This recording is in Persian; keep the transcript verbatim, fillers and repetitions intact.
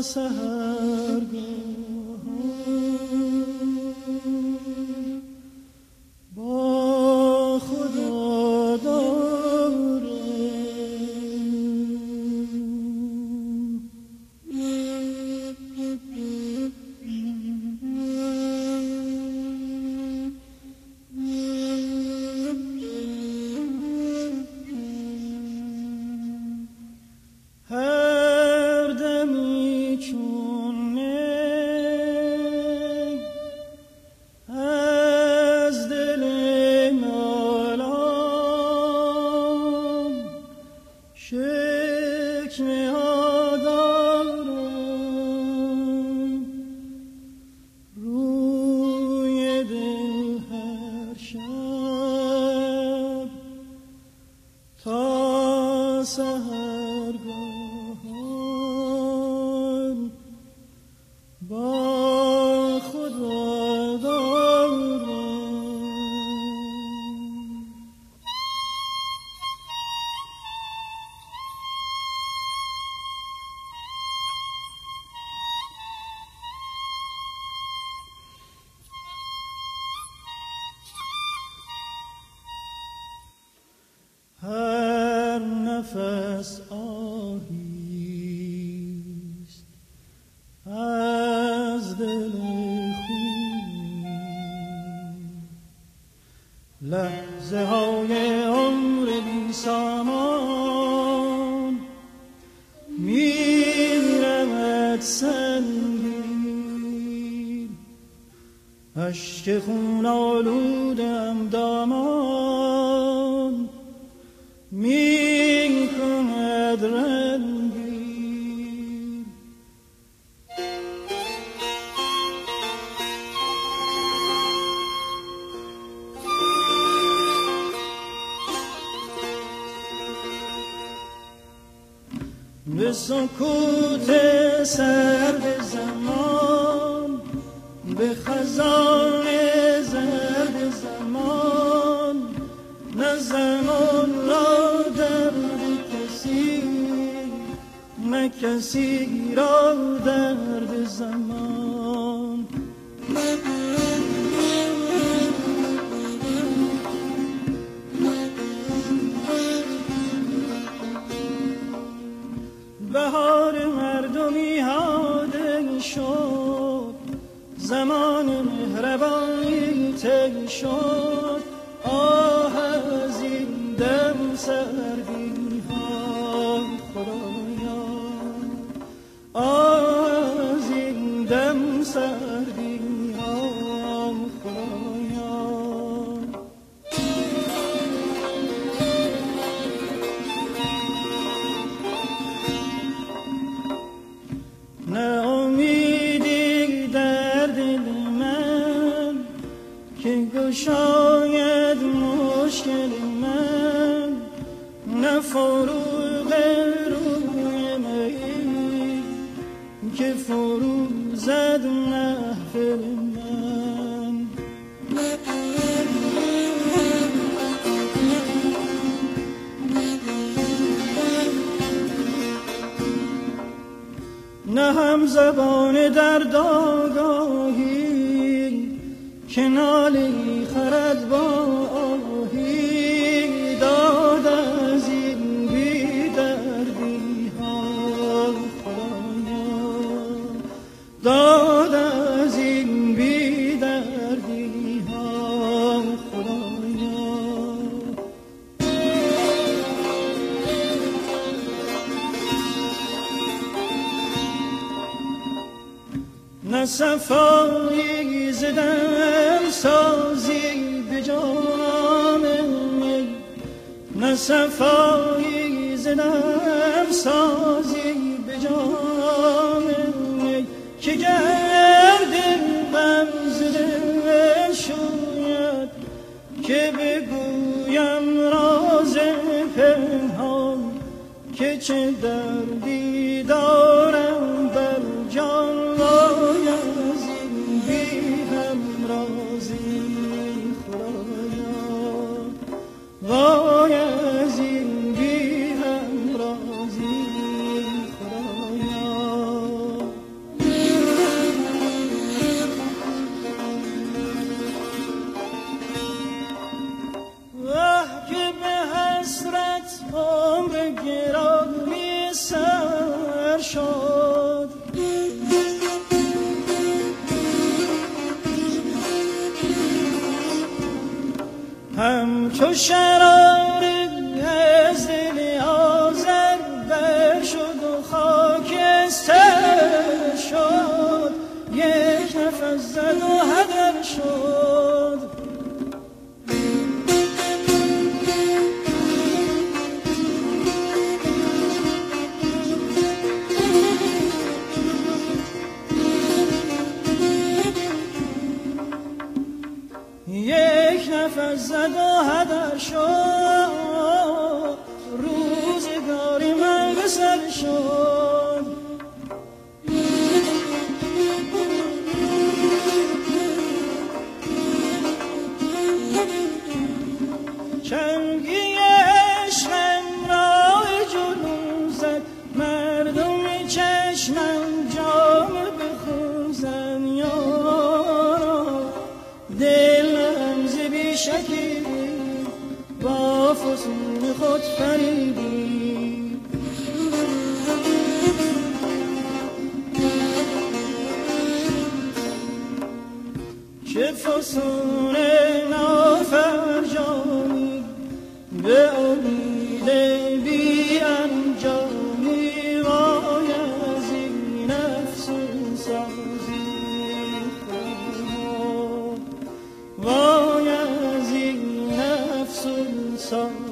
هر نفس آهیست از دل خون، لحظه های عمر بی سامان میرمد سنگین، اشک خون آلودم دامان می کند رنگین. به سکوت سرد زمان، به خزان زرد زمان، نه زمان را درد کسی، نه کسی را درد زمان. بهار مردمی هاده شد، زمان مهربانی طی شد. آه از این دم سردی ها خدایا، آه از این دم سردی ها خدایا. نه امیدی در دل من که گشاید مشکل من، نه فروغ روی می که فرو زد محفل من. نه هم زبان درد آگاهی که نالی خرد با آهی، داد از این بی دردی ها خدایا، داد از این بی دردی ها خدایا. نه صفایی زدم سازی به جام می، نه صفایی زدم سازی به جام می، که گرد غم زده شوید، که بگویم راز پنهان، که چه دردی دارم بر جان. وای از این بی هم رازی خدایا، وای از این بی هم رازی خدایا. همچو شرار از دل آذر بر شد و خاکستر شد، یک نفس زد و هدر شد. یک نفس زد و هدر شد، روزگاری من به سر شد. چنگی عشقم راه جنون زد، مردم چشمم جام بخوزن یارا. دلم ز بیشکی با فسون خود فریبی، چه فسون نافرجامی به امید بی انجامی. وای از این افسون سازی، وای از این افسون سازی.